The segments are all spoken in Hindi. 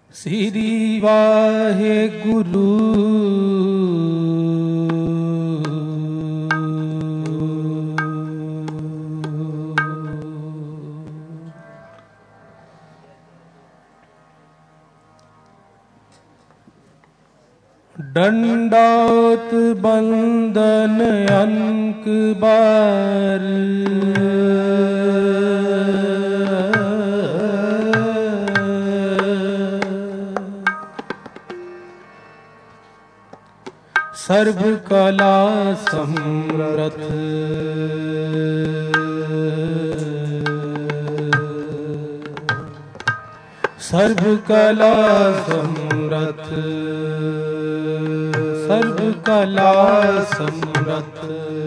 श्री वाहेगुरु दंडौत बंदन अनक बार सर्व कला समरथ सर्व कला समरथ सर्व कला समरथ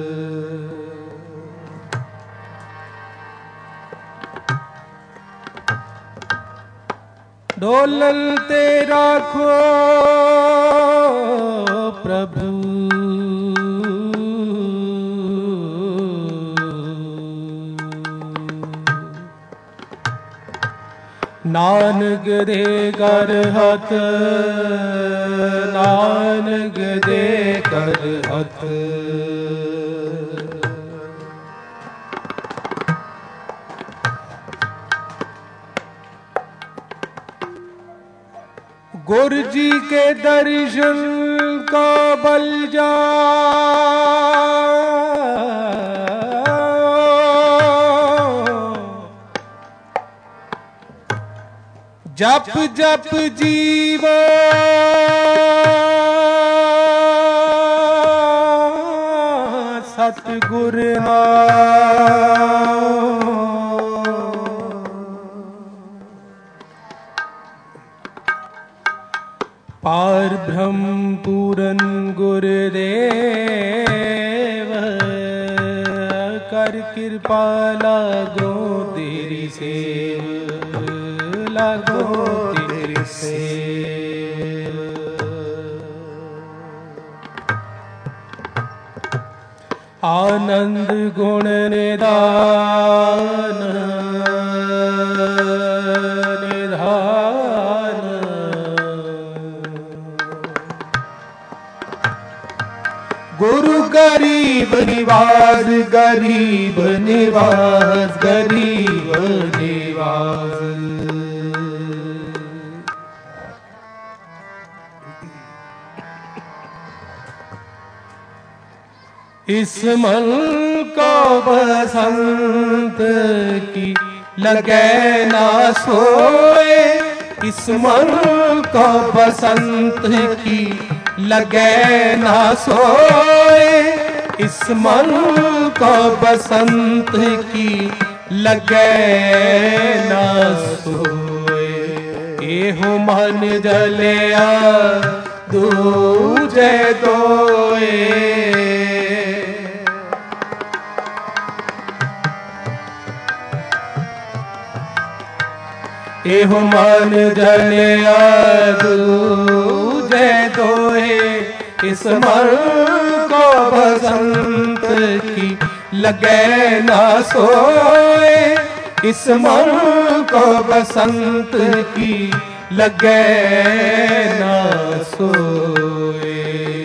डोलते राखो प्रभु नानक दे कर हथ नानक दे कर हथ गुरु जी के दर्शन का बल जा जप जप जीवा सतगुर पार ब्रह्म पूरन गुरुदेव कर कृपा लागो तेरी सेव लागो तेरी सेव आनंद गुण निधान निधान गुरु गरीब निवास गरीब निवास गरीब निवास इस मन को बसंत की लगे ना सोए इस मन को बसंत की लगे ना सोए इस मन को बसंत की लगे ना सोए एहो मन जलिया दूजे दोए एहो मन जलिया दूजे दोए इस मन को बसंत की लगे ना सोए इस मन को बसंत की लगे ना सोए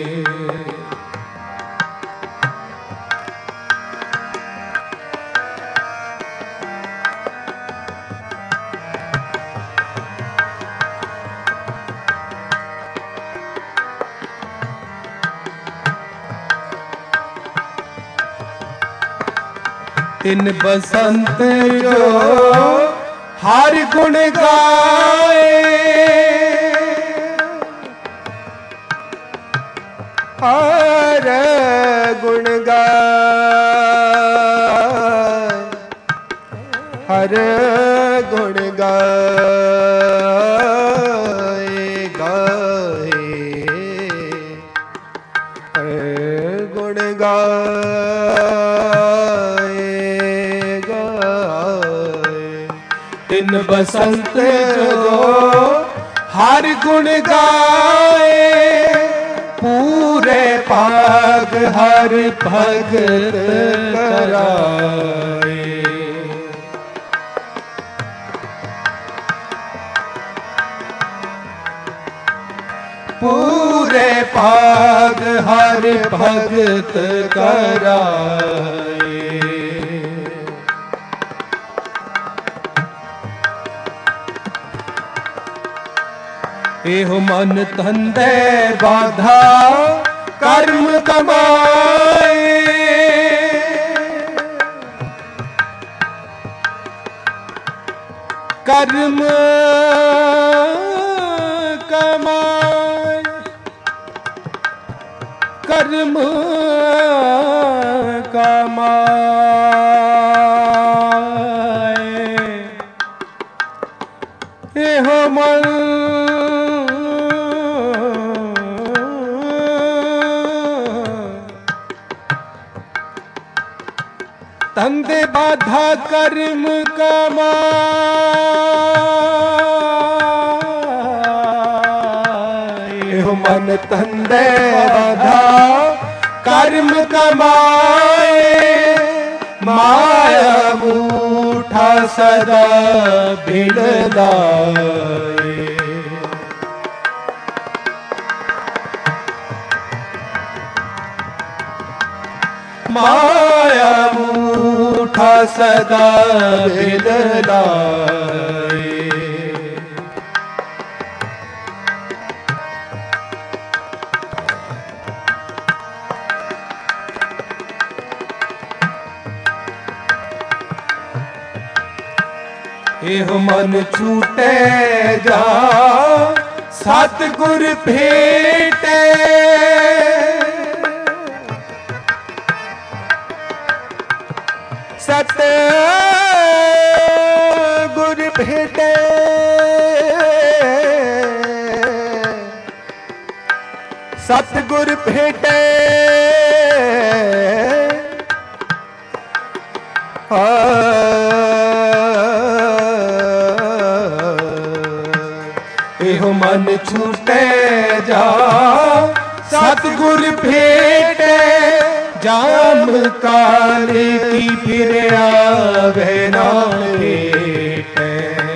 इन बसंत जो हर गुण गाए हर गुण गाए हर गुण गाए गाए हर गुण गाए इन बसंत जो हर गुण गाए पूरे पाग हर भगत कराए पूरे पाग हर भगत कराए। एहो मन तंदे बाधा कर्म कमाए। कर्म कमाए, कर्म कमाए। एहो मन तंदे बाधा कर्म कमाए। मन तंदे बाधा कर्म कमाए। माया मूठा सदा भिड़लाए। माया मूठा सदा भिड़लाए। एहो मन छूटे जा सतगुर भेटे। सतगुर भेटे। सतगुर भेटे। एहो मन छूटे जा सतगुर भेटे। जाम काल की फिर आवे ना भेटे।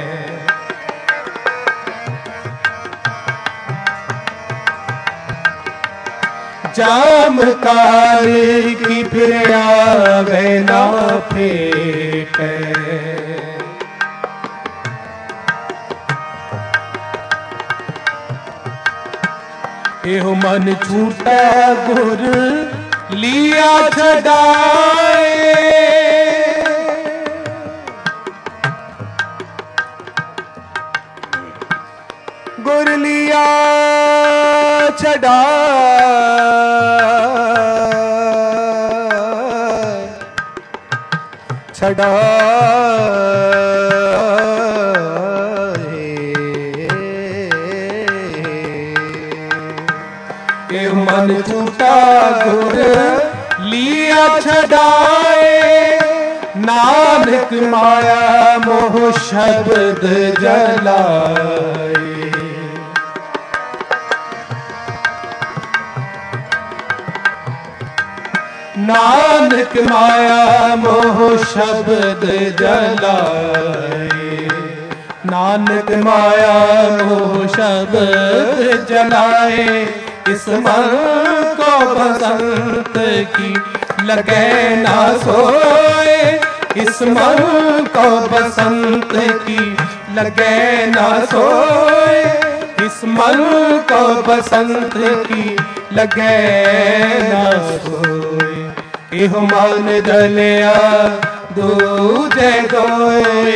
जाम काल की फिर आवे ना भेटे। एहो मन छूटा गुर लिया छड़ाए। गुर लिया मन छूटा गुर लिया छड़ाए। नानक माया मोह शब्द जलाए। नानक माया मोह शब्द जलाए। नानक माया मोह शब्द जलाए। इस मन को बसंत की लगे ना सोए। इस मन को बसंत की लगे ना सोए। इस मन को बसंत की लगे ना सोए। इह मन जलिया दूजे दोए।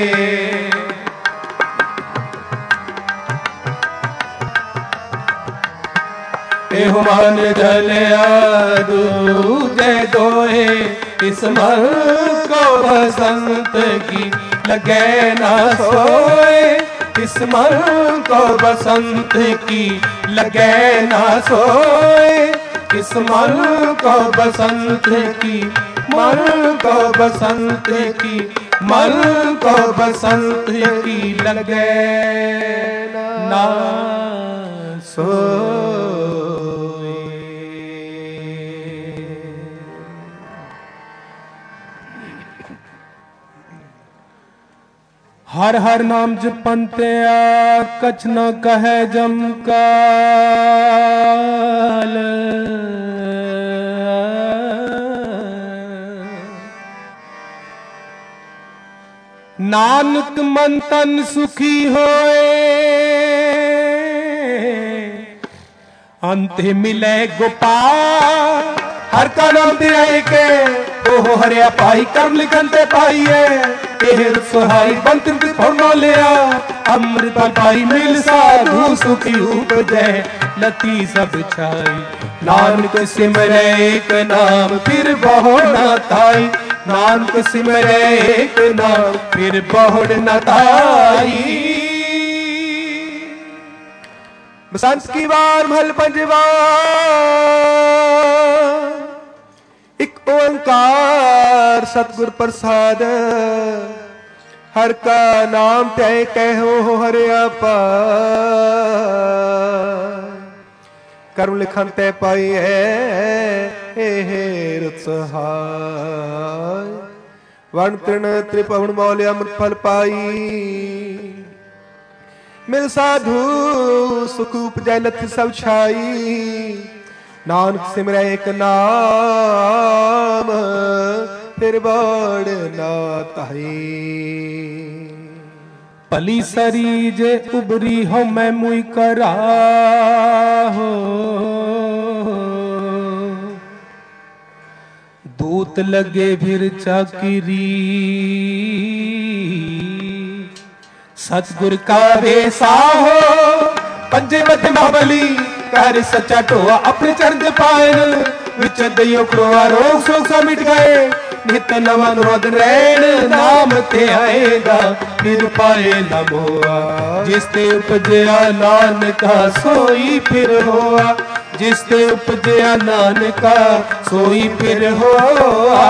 एहो मन जलिया दूजे दोए। इस मन को बसंत की लगे ना सोए। इस मन को बसंत की लगे ना सोए। इस मन को बसंत की मन को बसंत की मन को बसंत की लगे ना सोए। हर हर नाम जपंत्या कछ न कहे जम काल। नानक मन तन सुखी होए अंते मिले गोपाल। हर का नाम धियाए के ओह हरिया पाई कर्म लिखन ते पाईए। सुहाई बंत फड़ो लिया अमृत पाई मिल साधु सुखी उपजै लती सब छाई। नानक सिमरे एक नाम फिर बहुड़ न ताई। नानक सिमरे एक नाम फिर बहुड़ न ताई। बसंत की बार महल पंजवा एक ओंकार सतगुर प्रसाद। हर का नाम तय कहो हरिया पार। कर्म लिखन तय पाई है रुत सहाय। वर्ण तृण त्रिपवन मौल्य अमृत फल पाई। मिल साधु सुख उपजै लथ सब छाई। नानक सिमरै एक नाम फिर बड़ ना ताई। भली सरी जे उबरी हो मैं मुई करा हो। दूत लगे फिर चाकिरी सतगुर का वेसा हो। पंजे मध्य महाबली कर सच्चा ढोआ अपने चरण पायन। विच दइयो क्रोआ रोग शोक सा मिट गए। नित नवा रोदन रैन नाम ते आएगा फिर पाए न मोआ। जिस ते उपजया नानका सोई फिर होआ। जिस ते उपजया नानका सोई फिर होआ।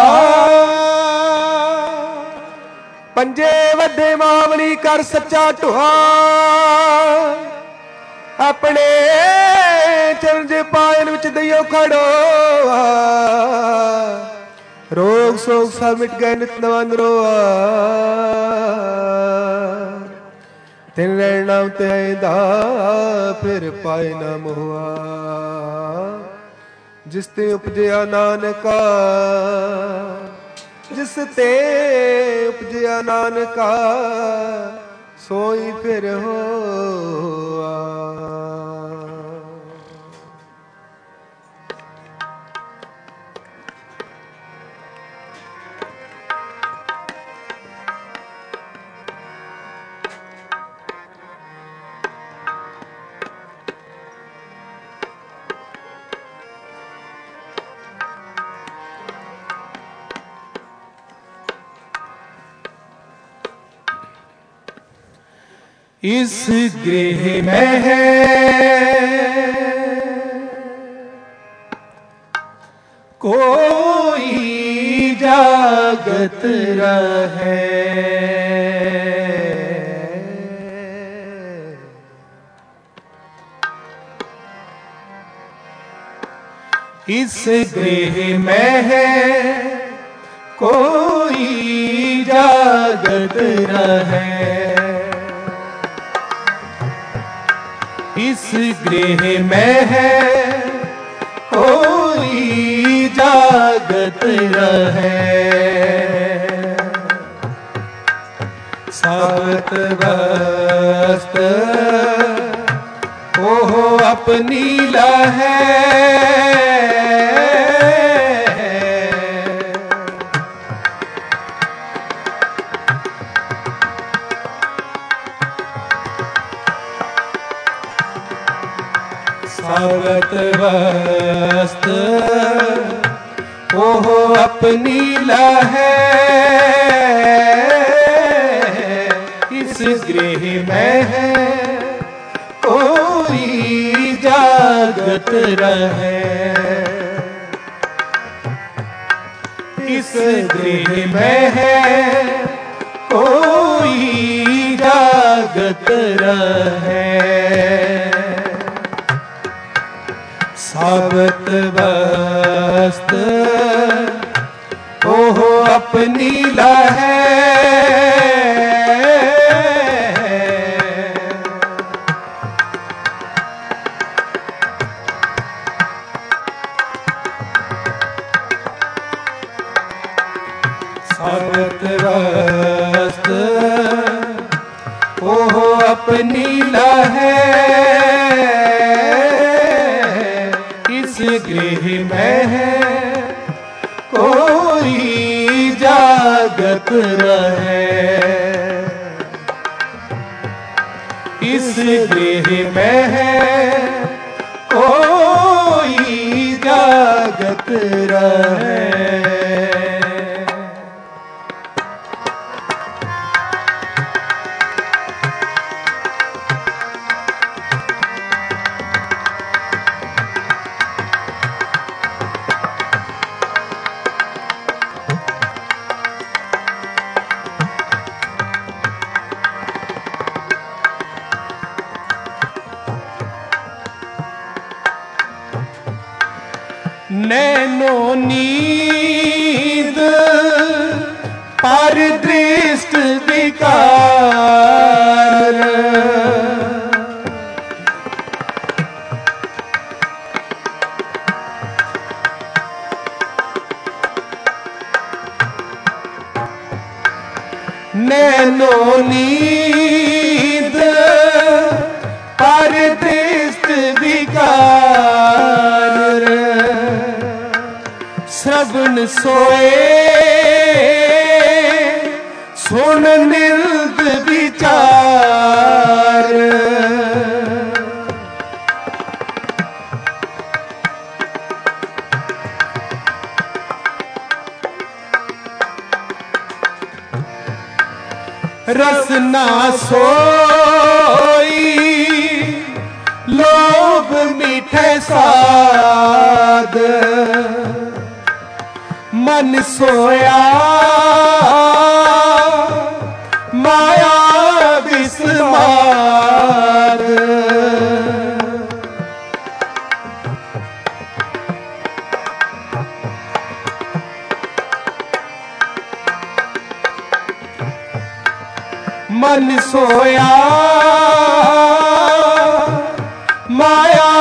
पंजे वड्डे मावली कर सच्चा ढोआ। अपने चरण जे पायन विच दइयो खड़ो। रोग शोक सब मिट गए नित नवा नरोआ। तिन रैन नाम ते आइंदा फिर पाए न मोआ। जिस ते उपजया नानका जिस ते उपजया नानका सोई फिर होआ। इस गृह में है कोई जागत रहे। इस गृह में है कोई जागत रहे। इस गृह में है कोई जागत रहे। सात वस्त ओह अपनी लहे। सावत वस्त ओह अपनी लहे। इस गृह में है कोई जागत रहे। इस गृह में है कोई जागत रहे। सावत वस्त ओह अपनी लहे। नीला है, इस गृह में है कोई जागत रहे, इस गृह में है कोई जागत रहे। नैनो नींद पर दृष्टि विकार, नैनो नींद पर दृष्टि विकार, श्रवण सोए सुन निर्द विचार, रसना सोई लोभ मीठे साद, मन सोया माया विस्मार, मन सोया माया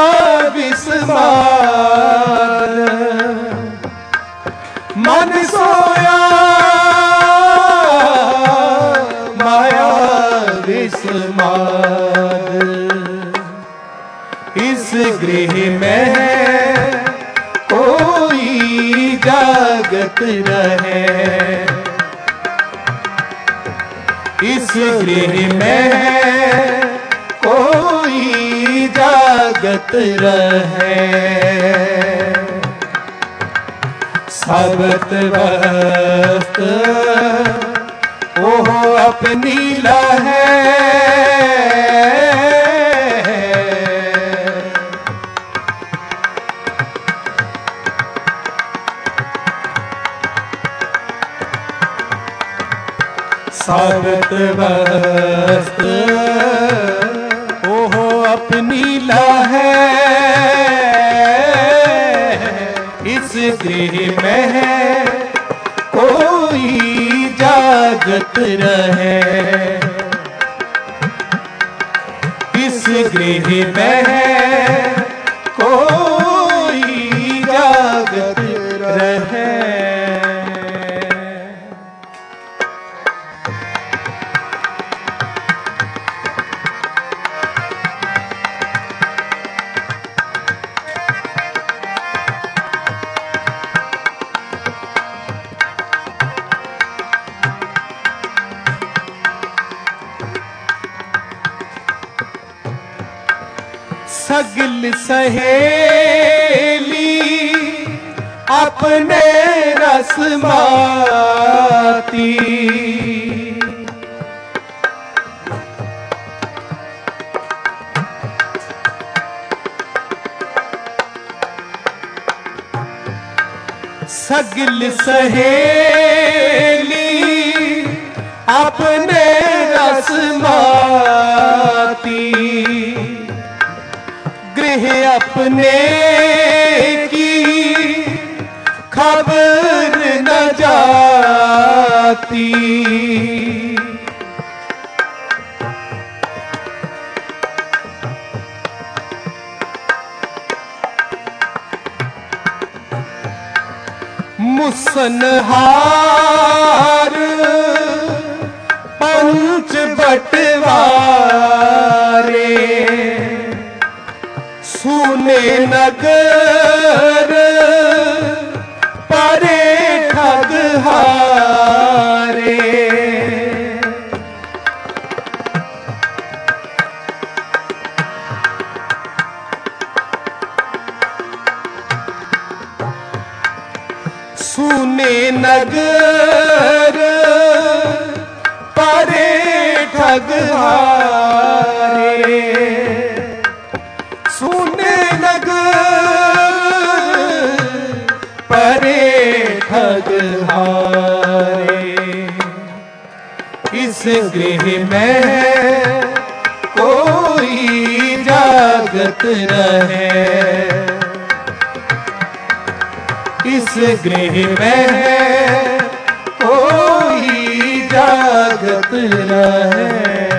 विस्मार, मन सोया माया विस्मार, इस गृह में कोई जागत रहे, इस गृह में कोई जागत रहे। सबत वस्त ओह अपनी लहै, सबत वस्त ओह अपनी लहै, इस गृह में कोई जागत रहे, इस गृह में कोई जागत रहे। सगल सहेली अपने रस माती, सगल सहेली अपने रस माती, गृह अपने की खबर न जाती, मुसनहार पंच बटवारे, सुने नगर परे ठग हारे, सुने नगर परे ठग हारे, सुने नगर परे ठग हारे। इस गृह में कोई जागत रहे, इस गृह में कोई जागत रहे।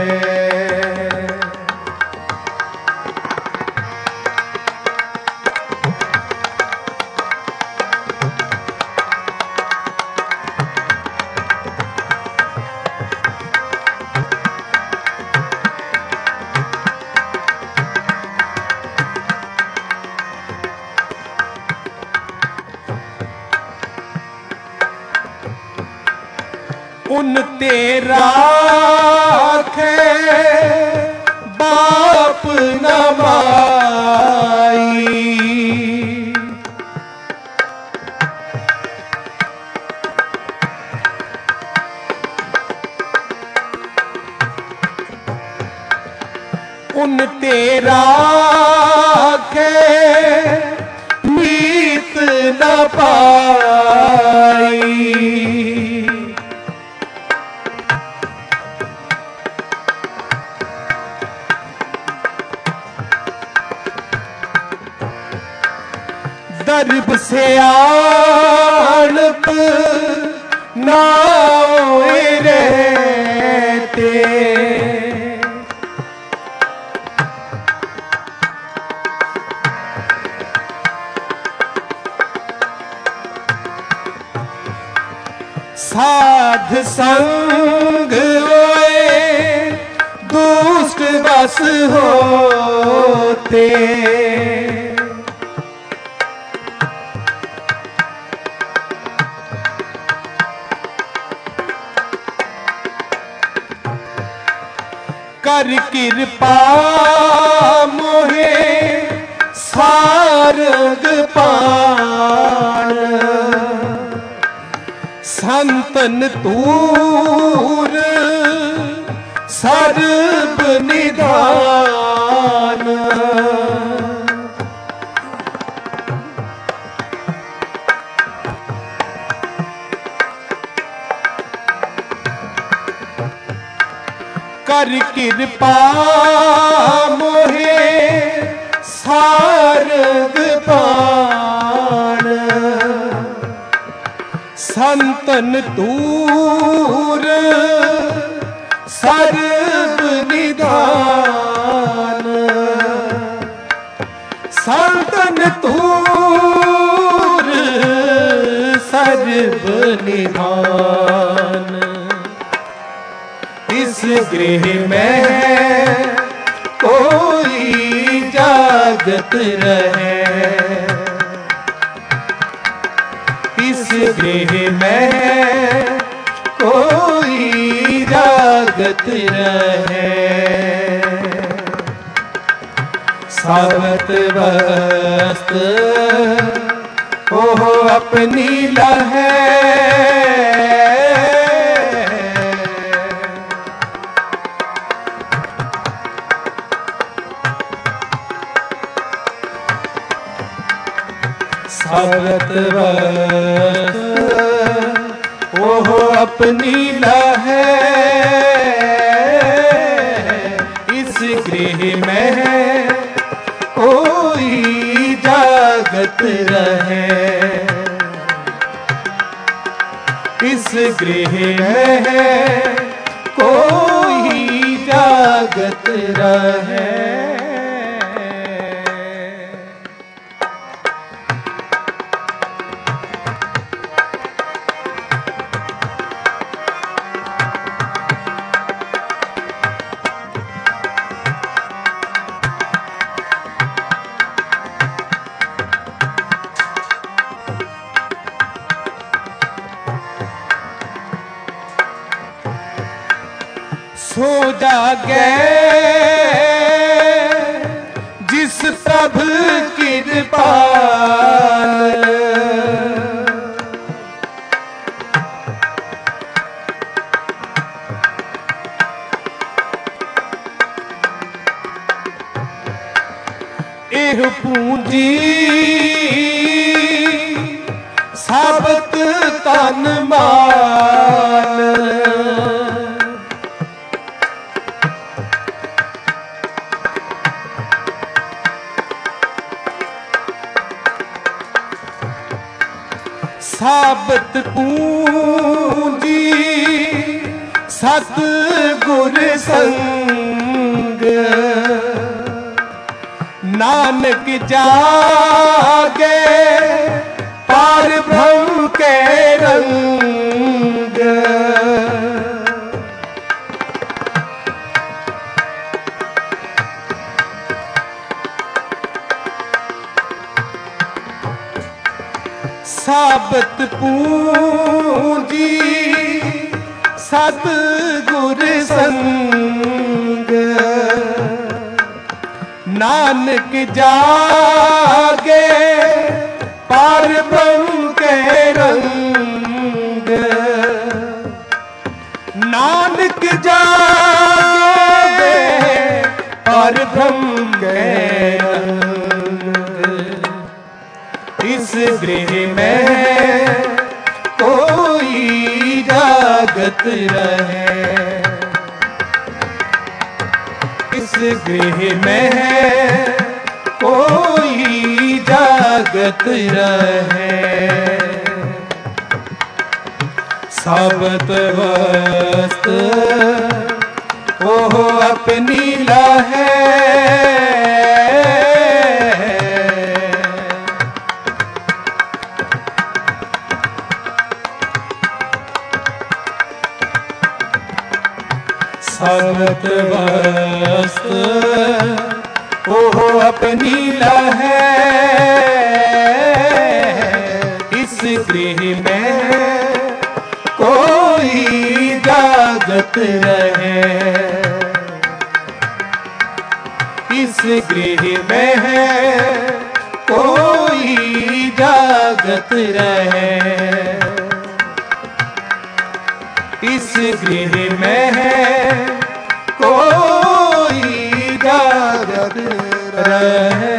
उन तेरा खे बाप न माई, उन तेरा खे मीत न पाई, दर्ब से आणप नाओए रहते, साध संग ओए दुष्ट बस होते, कर कृपा मोहे सारग पाण, संतन तूर सर्ब निधान, कर कृपा मोहे सारग पाण, संतन तूर सर्ब निधान, संतन तूर सर्ब निधान। इस गृह में कोई जागत रहे, इस गृह में कोई जागत रहे। सावत वस्त ओह अपनी लहे, सावत वस्त ओह अपनी लहे, इस गृह में कोई जागत रहे, इस गृह में कोई जागत रहे। जागे जिस प्रभु कृपाल। एह पूंजी साबत तन मान। साबत पूंजी सत गुर संग। नानक जागे पार ब्रह्म के रंग। साबत पूंजी सत गुर संग। नानक जागे पार ब्रह्म के रंग। नानक जागे पार ब्रह्म के रंग। इस गृह में कोई जागत रहे। इस गृह में कोई जागत रहे। साबत वस्त ओह अपनी लाहे। साबत वस्त ओह अपनी लाहे। इस गृह में कोई जागत रहे। इस गृह में कोई जागत रहे। इस गृह में कोई जागत रहे।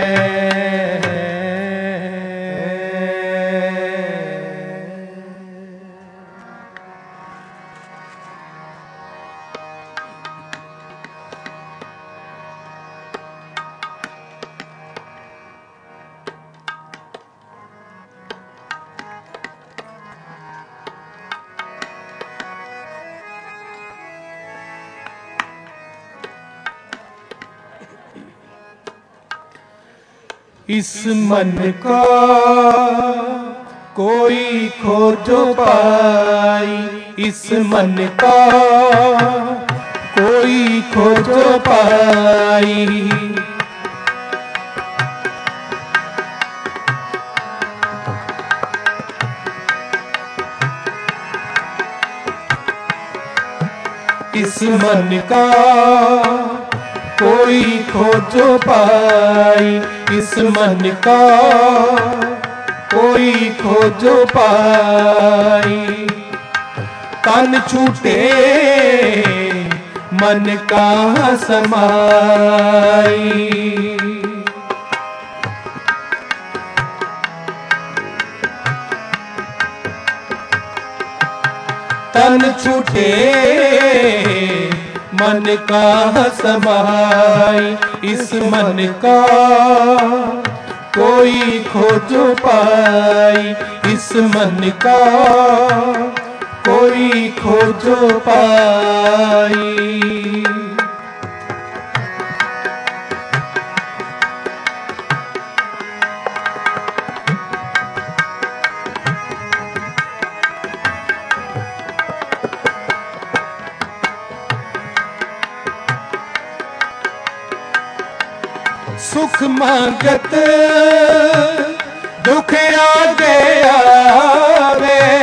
इस मन का कोई खोजो पाई। इस मन का कोई खोजो पाई। इस मन का कोई खोजो पाई। इस मन का कोई खोजो पाई। तन छूटे मन का समाई। तन छूटे मन का समाई। इस मन का कोई खोजो पाई। इस मन का कोई खोजो पाई। सुख मांगत दुख आगे आवे।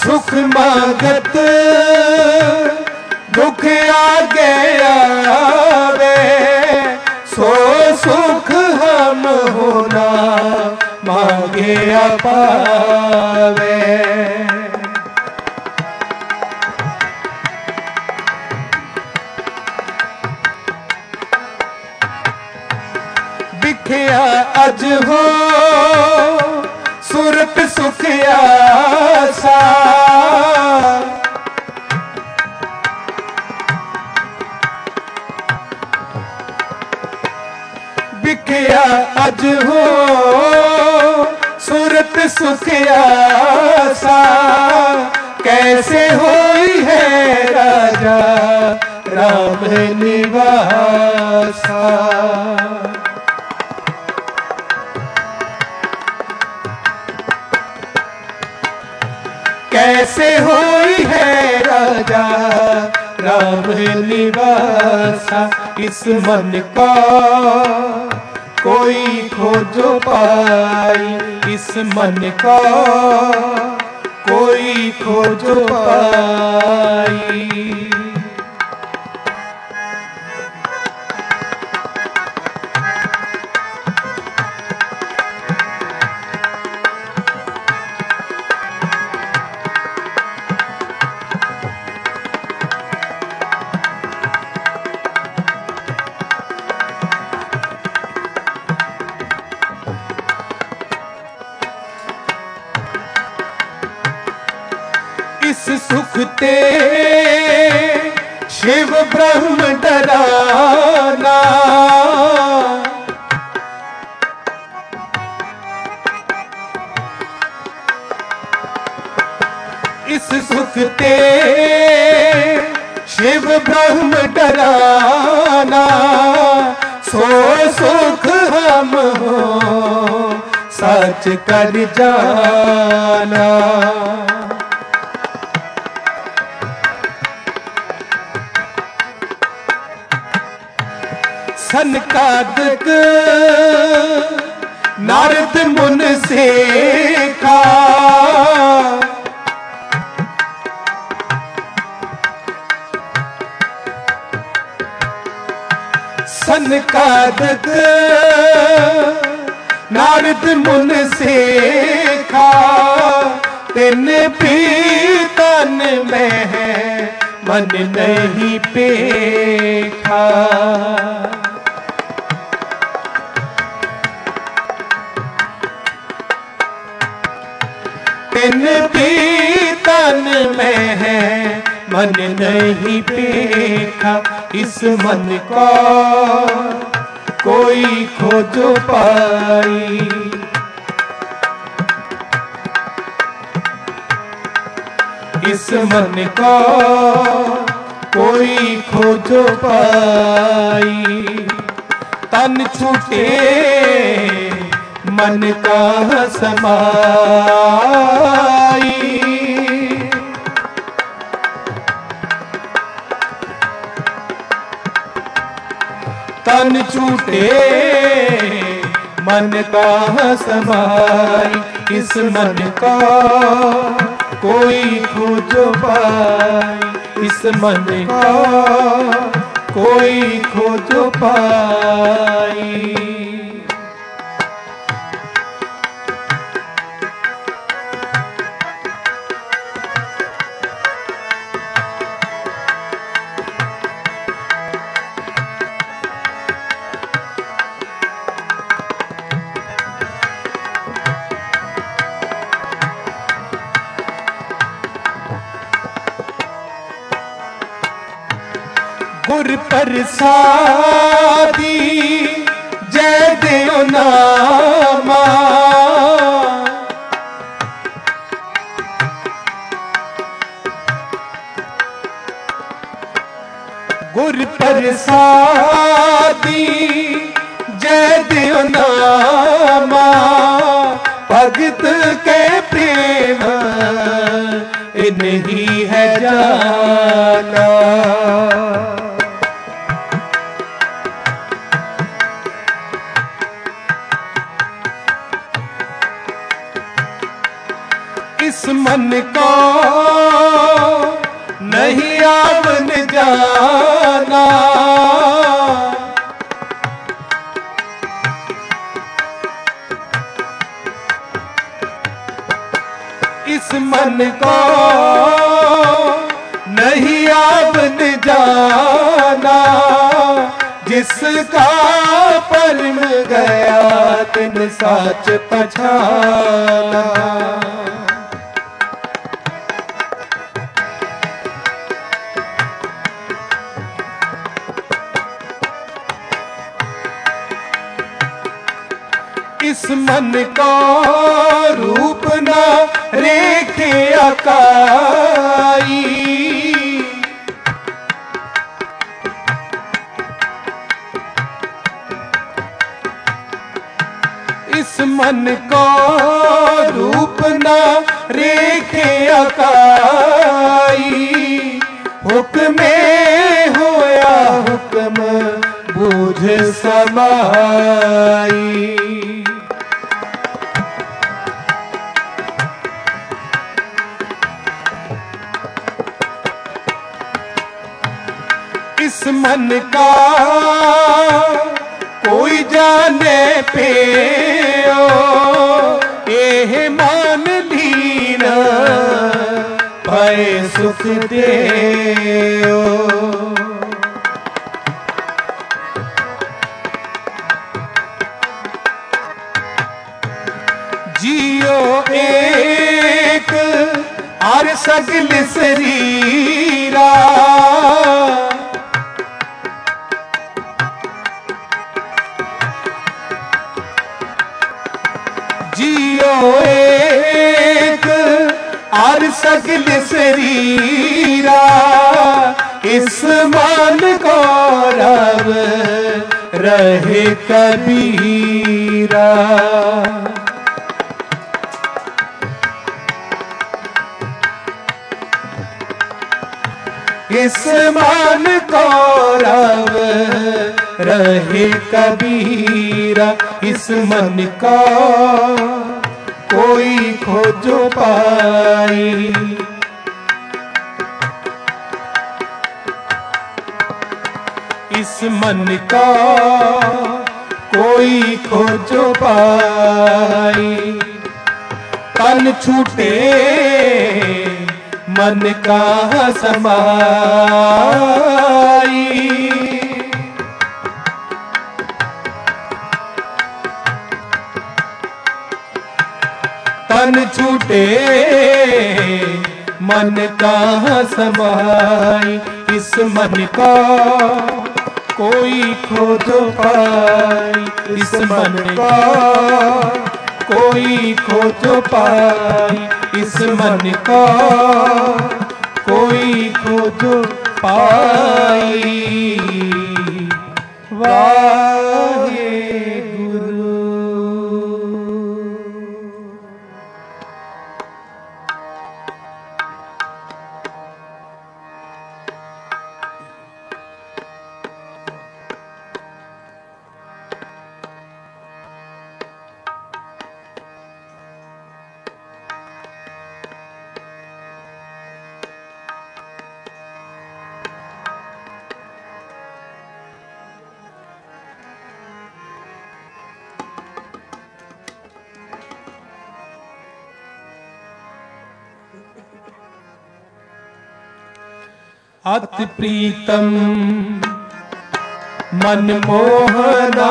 सुख मांगत दुख आगे आवे, सो सुख हम होना मांगे पावे। बिखया अज हो सुरत सुख आसा, बिखया अज हो सुरत सुख आसा, कैसे होई है राजा राम निवासा। कैसे होई है राजा राम निवासा, इस मन का कोई खोजो पाई, इस मन का कोई खोजो पाई। इस सुख ते शिव ब्रह्म डराना, इस सुख ते शिव ब्रह्म डराना, सो सुख हम हो सच कर जाना। सनकादिक नारद मुन से का, सनकादिक नारद मुन से का, तिन भी तन में है मन नहीं पेखा। तिन भी तन में है मन नहीं पेखा, इस मन को कोई खोजो पाई। इस मन को कोई खोजो पाई, तन छूटे मन का समाई। तन छूटे मन का समाई, इस मन का कोई खोजो पाई। इस मन का कोई खोजो पाई। गुर प्रसादी जय देव नामा, गुर प्रसादी जय देव नामा, भगत के प्रेम इन्हीं है जाना। इस मन को नहीं आपने जाना, इस मन को नहीं आपने जाना, जिसका परम गया तिन साच पछाना। इस मन को रूप न रेखे अकाई, इस मन को रूप न रेखे अकाई, हुक्मे होया हुक्म बूझ समाई। इस मन का कोई जाने पे एह मान लीना पाए सुख दे। जियो एक आर सगल शरीरा, जियो एक आर सगल शरीरा, इस मान को रब रहे कबीरा। इस मान को रब रहे कबीरा, इस मन का कोई खोजो पाई। इस मन का कोई खोजो पाई, तन छूटे मन का समाई। तन छूटे मन का समाई, इस मन का कोई खोजो पाई। इस मन का कोई खोजो पाई, इस मन का कोई खोजो पाई। वाहे गुरु। अति प्रीतम मन मोहना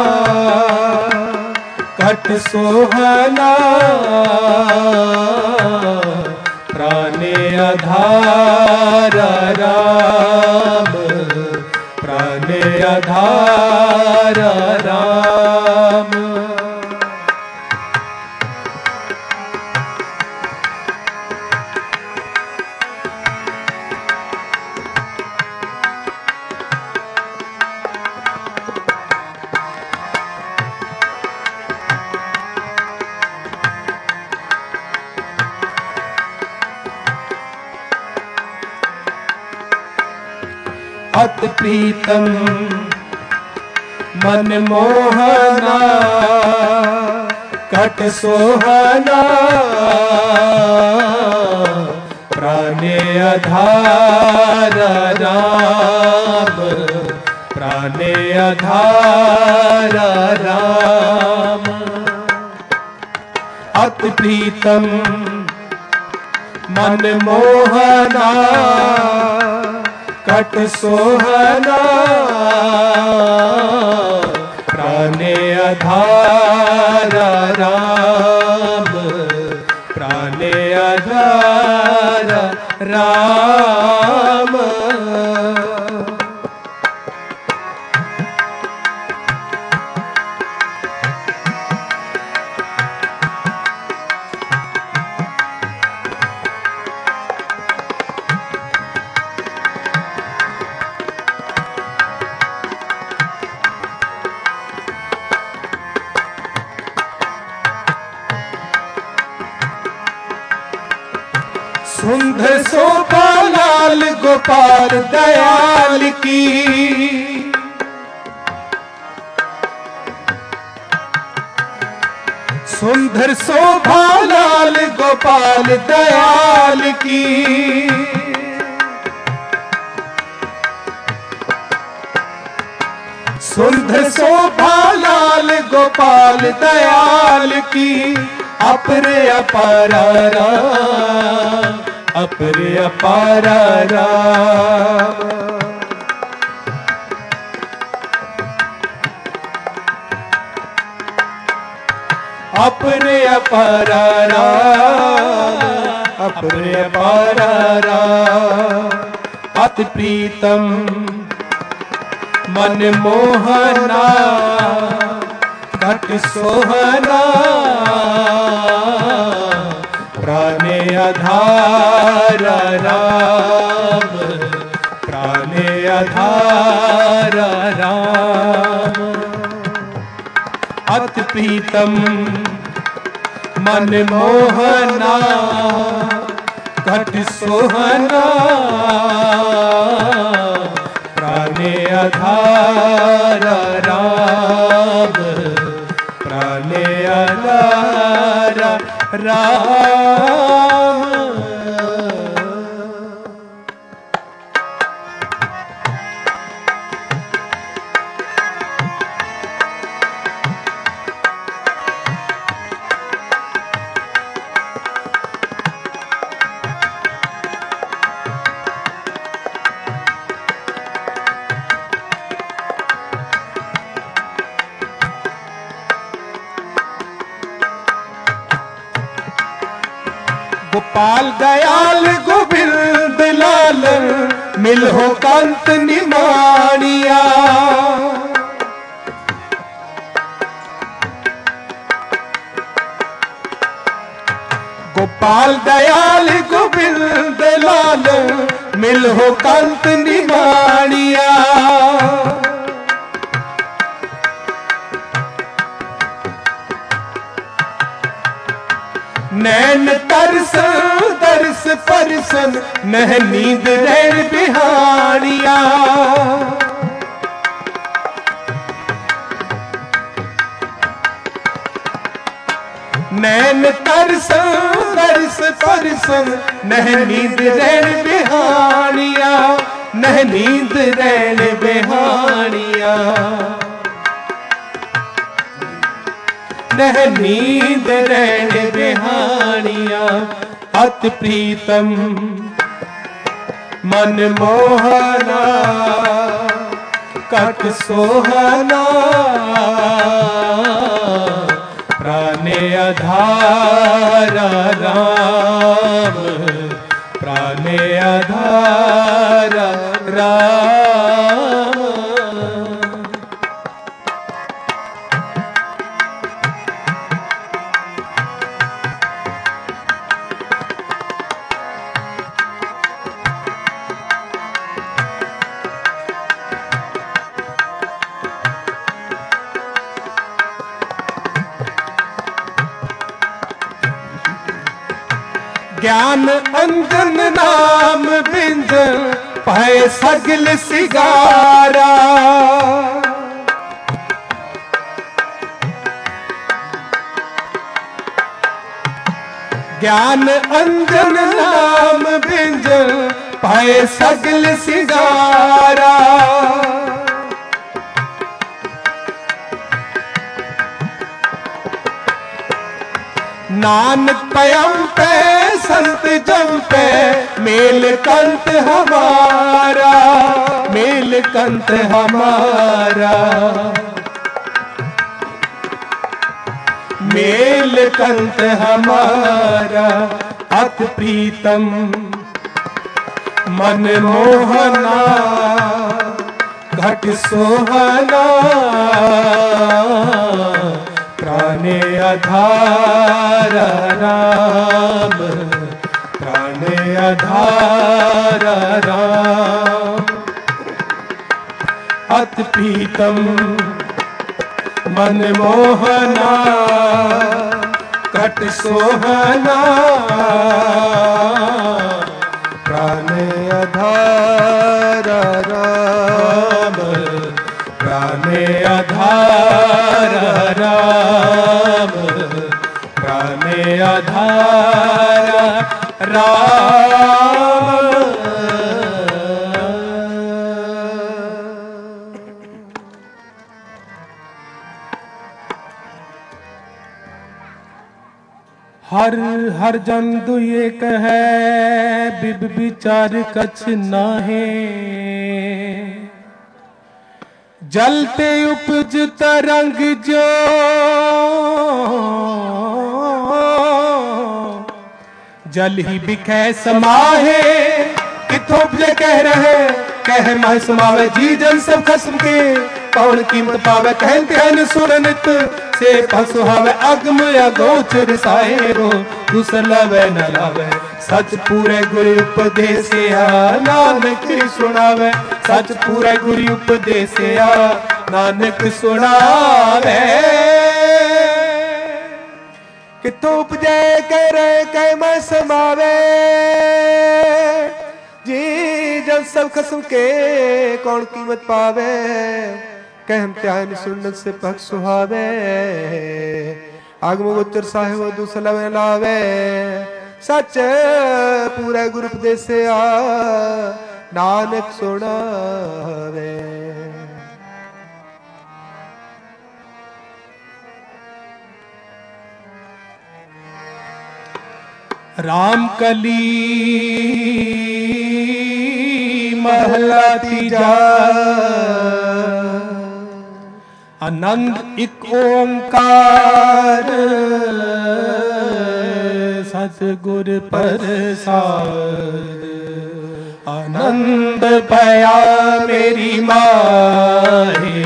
घट सोहना, प्राणे आधार राम, प्राणे आधार राम। अति प्रीतम मन मोहना घट सोहना, प्राणे आधार राम, प्राणे आधार राम। अति प्रीतम मन मोहना कट सोहना, प्राणे आधार राम, प्राणे आधार राम। सुंदर शोभा लाल गोपाल दयाल की, सुंदर शोभा लाल गोपाल दयाल की। सुंदर शोभा लाल गोपाल दयाल की, अपरे अपारा राम, अपरे अपारा राम। अपरे अपारा राम, अपरे अपारा राम। अति प्रीतम मन मोहना कट सोहना, प्राणे आधार राम, प्राणे आधार राम। अति प्रीतम मन मोहना कट सोहना, प्राणे आधार राम, प्राणे आधार राम। गोपाल दयाल गोविंद लाल मिलहो कांत निमानिया। गोपाल दयाल गोविंद लाल मिलहो कांत निमानिया। नैन तरसन तरस परसन नह नींद रैन बिहानिया। नैन तरसन तरस परसन नह नींद रैन बिहानिया, नह नींद रैन बिहानिया। नह नींद रैन बिहानिया। अति प्रीतम मन मोहना कट सोहना, प्राणे आधार राम, प्राणे आधार राम। ज्ञान अंजन नाम बिंद पाए सगल सिगारा। ज्ञान अंजन नाम बिंद पाए सगल सिंगारा। नानक पयम पे संत जम पे मेल कंत हमारा, मेल कंत हमारा, मेल कंत हमारा। अति प्रीतम मन मोहना घट सोहना, प्राणे आधार राम, प्राणे आधार राम। अति प्रीतम मन मोहना घट सोहना, प्राणे आधार राम, प्राणे आधार राम, प्राणे आधार राम। हर हर जन दुए कहे बिब विचार कछ नाहे, जलते उपज तरंग जो जल ही बिखे समाहे। किथों उपजे कह रहे कह माह समावे, जी जन सब खसम के कौन कीमत पावे। कहते हैं सुरनित से पसुहावे, अगम अगोचर साहेरो दूसर लावे न लावे। सच पूरे गुरु उपदेसिया नानक सुनावे, सच पूरे गुरु उपदेसिया नानक सुनावे। कितों उपजे करे कह मैं समावे, जी जन सब खसम के कौन कीमत पावे। कहम त्यान सुनत से पख सुहावे, आगम गोचर साहिब दूसरा लावे। सच पूरा गुरु उपदेसिया नानक सुनावे। राम कली महला तीजा, आनंद एक ओंकार सतगुर प्रसाद। आनंद पाया मेरी माहे,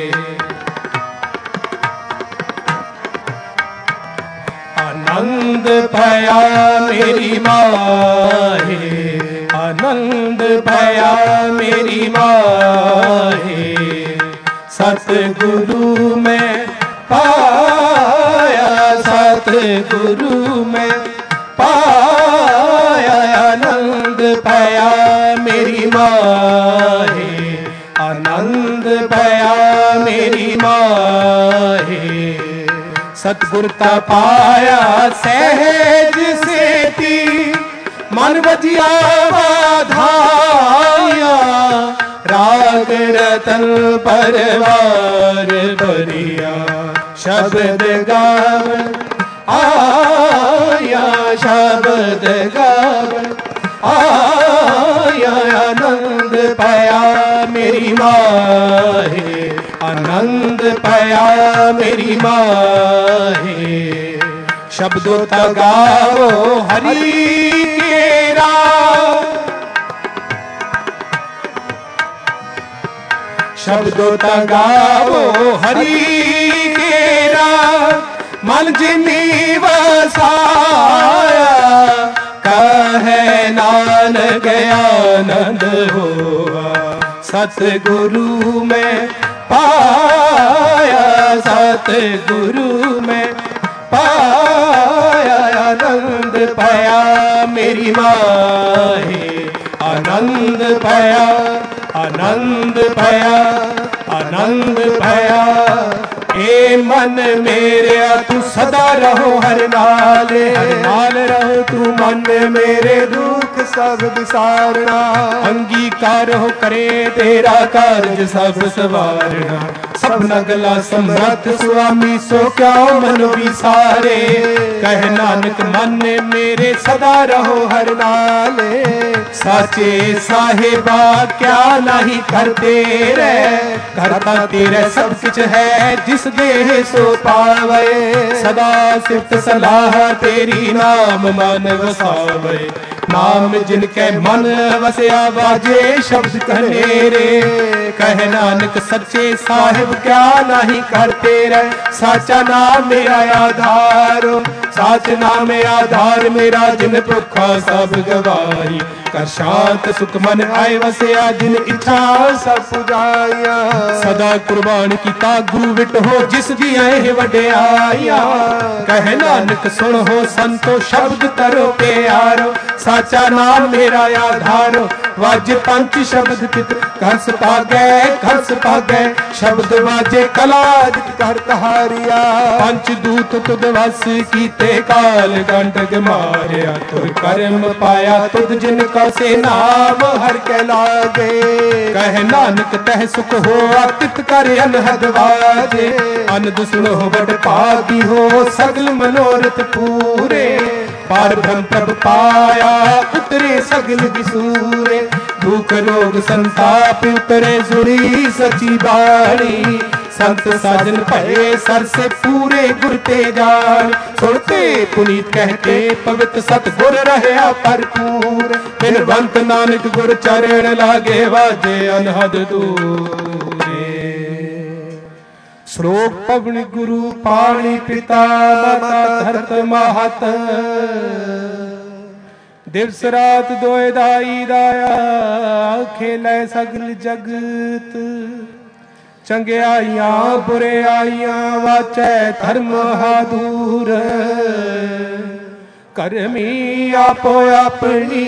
आनंद पाया मेरी माहे, आनंद पाया मेरी माहे। सतगुरु में पाया, सतगुरु में पाया, आनंद पाया मेरी माहे, आनंद पाया मेरी माहे। सतगुरता पाया सहज सेती, मन बजिया बाधाया। राग रतन परवार बरिया, शब्द गावन आया, शब्द गावन आया। आनंद पाया मेरी माहे, आनंद पाया मेरी माहे। शब्दों तगाओ हरि केरा, शब्दों तगाओ हरि केरा। मन जिनी वसाया, कहे नानक आनंद हुआ। सतगुरु में पाया, सतगुरु में पाया। आनंद पाया मेरी माहे, आनंद पाया, आनंद पाया, आनंद पाया। ए मन मेरे तू सदा रहो हर नाल रहो तू मन मेरे दुख सब विसारना अंगीकार हो करे तेरा कारज सब सवारना सबना गला समर्थ स्वामी सो क्या मन विसारे कह नानक मन मेरे सदा रहो हर नाले साचे साहिबा क्या नहीं करते रे करता तेरे सब कुछ है जिस देह सो पावे सदा सिफ्त सलाह तेरी नाम मन वसावे नाम जिनके मन वसया बाजे शब्द कनेरे कह नानक सच्चे साहिब क्या नहीं करते रहे साचा नाम मेरा आधार साच नाम आधार मेरा जिन भुखा सब गवाई कर शांत सुख मन आए वसया जिन इच्छा सब पुजाया सदा कुर्बान कीता गुरु विट हो जिस दी आए वड्याया कह नानक सुन हो संतो शब्द तरो प्यारो साचा नाम मेरा आधारो वाजे पंच शब्द पित घस पागे शब्द वाजे कला कर तहारिया पंच दूत तुद वस कीते काल गंडक मारिया तुर कर्म पाया तुद जिनका से नाम हर के लागे कह नानक तह सुख हो अतित कर अनहद वाजे अन दुसुन हो बड़ पापी हो सगल मनोरथ पूरे पार ब्रह्म प्रभ पाया उतरे सगल विसूरे दुख रोग संताप उतरे सुनी सची बाणी संत साजन भये सर से पूरे गुर ते जान सुनते पुनीत कहते पवित्र सतगुर रहया भरपूर बिनवंत नानक गुर चरण लागे वाजे अनहद दूरे श्लोक पवनि गुरु पाणी पिता माता धरत महत दिवस रात दोए दाई दाया खेलै सगल जगत चंगियाइयां बुरे आइयां वाचै धर्म हादूर करमी आपो अपनी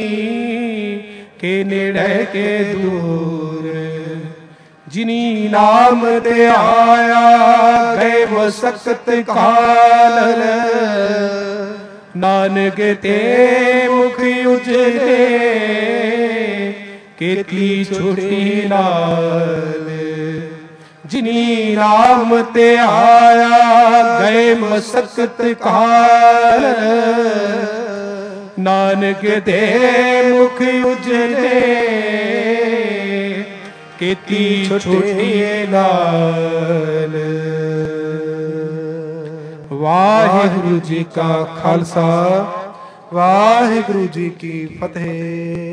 के नेड़े के दूर जिनी नाम ते आया गए वो सकत काल नानक ते मुख उजले केतली छोटी नाल जिनी नाम ते आया गए मसकत काल नानक ते मुख उजले केती छोटी नाल वाहिगुरु जी का खालसा वाहिगुरु जी की फतेह।